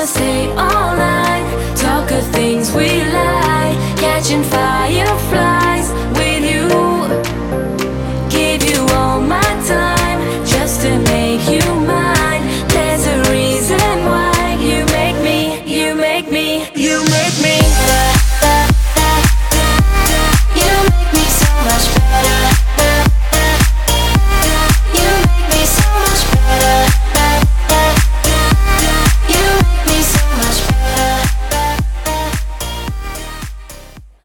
stay all night, talk of things we like, catching fireflies with you. Give you all my time just to make you mine. There's a reason why you make me, you make me, you make me.